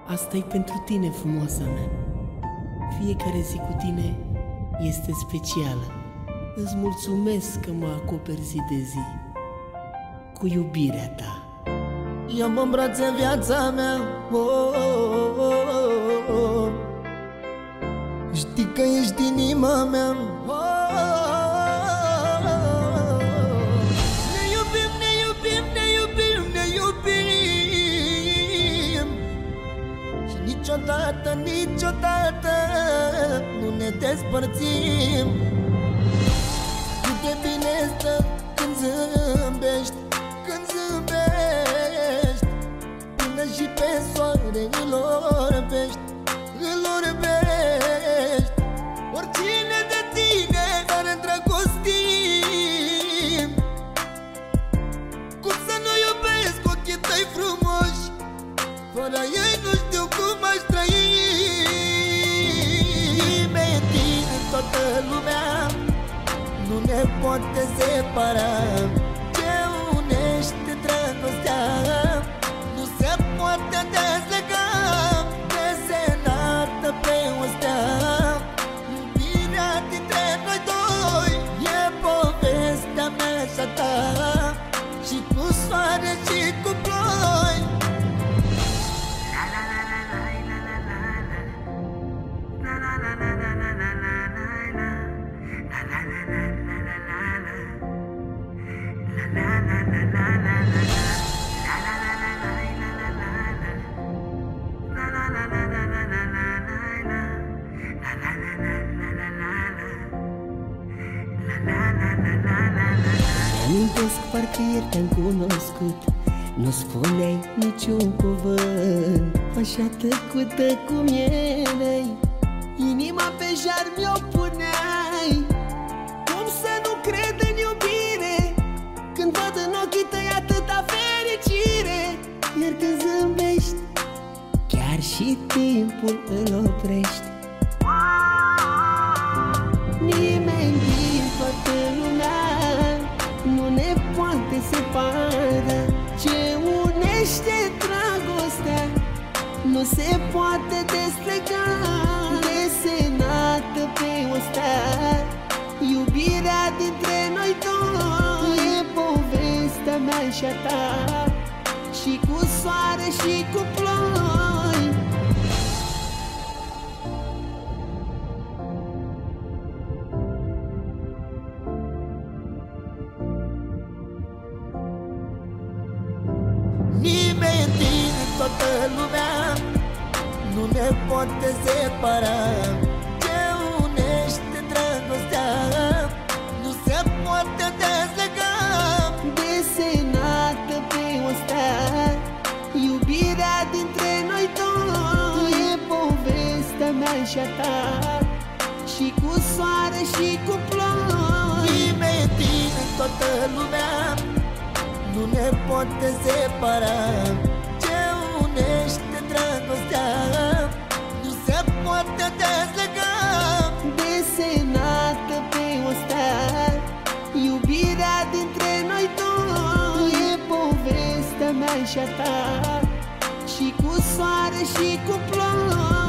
Asta-i pentru tine, frumoasa mea. Fiecare zi cu tine este specială. Îți mulțumesc că mă acoperi zi de zi cu iubirea ta. Ia-mă în brațe în viața mea, știi că ești inima mea. Ne iubim, ne iubim, ne iubim, ne iubim și niciodată, niciodată nu ne despărțim. Cât de bine stă când zâmbești, când zâmbești, până și pe soare îl orbești, îl orbești. Oricine de tine s-ar îndrăgostim. Cum să nu iubesc ochii tăi frumoși? Fără ei nu știu cum aș trăi. Nimeni din toată lumea nu ne poate separa. Ce unește dragostea nu se poate dezlega. Desenată pe o stea, iubirea dintre noi doi e povestea mea și a ta, și cu soare și cu ploi. Mi-amintesc parcă ieri te-am cunoscut, nu spuneai niciun cuvânt, așa tăcută cum erai, inima pe jar mi-o puneai. Cum să nu cred în iubire când văd în ochii tăi atâta fericire? Iar când zâmbești, chiar și timpul îl oprești. Nimeni din toată lumea nu ne poate separa. Ce unește dragostea nu se poate deslega. Desenată pe o stea, iubirea dintre noi doi e povestea mea și a ta, și cu soare și cu ploi. Nimeni din toată lumea nu ne poate separa. Ce unește dragostea nu se poate dezlega. Desenată pe o stea, iubirea dintre noi doi e povestea mea și a ta, și cu soare și cu ploi. Nimeni din toată lumea nu ne poate separa. Ce unește dragostea nu se poate dezlega. Desenată pe o stea, iubirea dintre noi doi e povestea mea și a ta, și cu soare și cu ploi.